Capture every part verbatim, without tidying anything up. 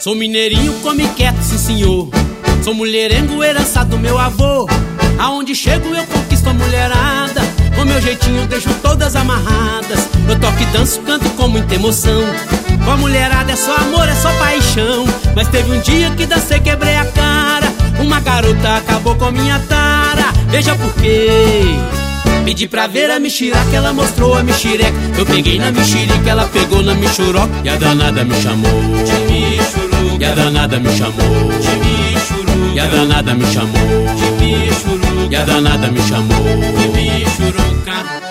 Sou mineirinho, come quieto, sim senhor. Sou mulherengo, herança do meu avô. Aonde chego eu conquisto a mulherada. Com meu jeitinho deixo todas amarradas. Eu toco e danço, canto com muita emoção. Com a mulherada é só amor, é só paixão. Mas teve um dia que dancei, quebrei a cara. Uma garota acabou com a minha tara. Veja por quê. Pedi pra ver a mexiraca, ela mostrou a mexereca. Eu peguei na mexerica, ela pegou na mexuroca. E a danada me chamou de michuruca. E a danada me chamou de michuruca. E a danada me chamou de michuruca. E a danada me chamou de michuruca.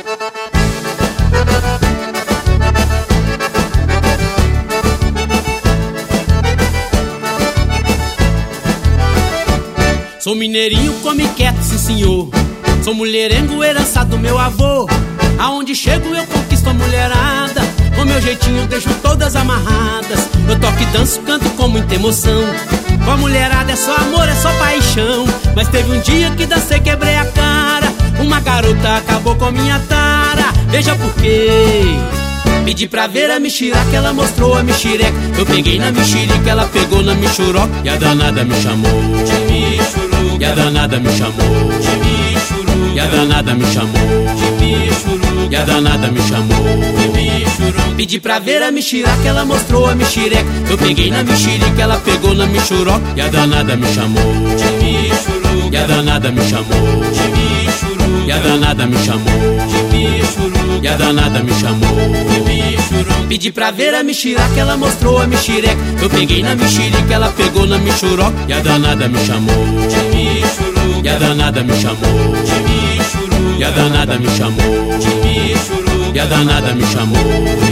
Sou mineirinho, come quieto, sim senhor. Sou mulherengo, herança do meu avô. Aonde chego eu conquisto a mulherada. Com meu jeitinho deixo todas amarradas. Eu toco e danço, canto com muita emoção. Com a mulherada é só amor, é só paixão. Mas teve um dia que dancei, quebrei a cara. Uma garota acabou com a minha tara. Veja por quê. Pedi pra ver a mexiraca, ela mostrou a mexereca. Eu peguei na mexerica, ela pegou na mexuroca. E a danada me chamou de michuruca. E a danada me chamou de michuruca. E a danada me chamou de michuruca. E a danada me chamou de michuruca. Pedi pra ver a mexiraca, ela mostrou a mexereca. Eu peguei na mexerica, ela pegou na mexuroca. E a danada me chamou de michuruca. E a danada me chamou de michuruca. E a danada me chamou de michuruca. E a danada me chamou de michuruca. Pedi pra ver a mexiraca, ela mostrou a mexereca. Eu peguei na mexerica, ela pegou na mexuroca. E a danada me chamou de michuruca. E a danada me chamou de michuruca. E a danada me chamou de michuruca. E a danada me chamou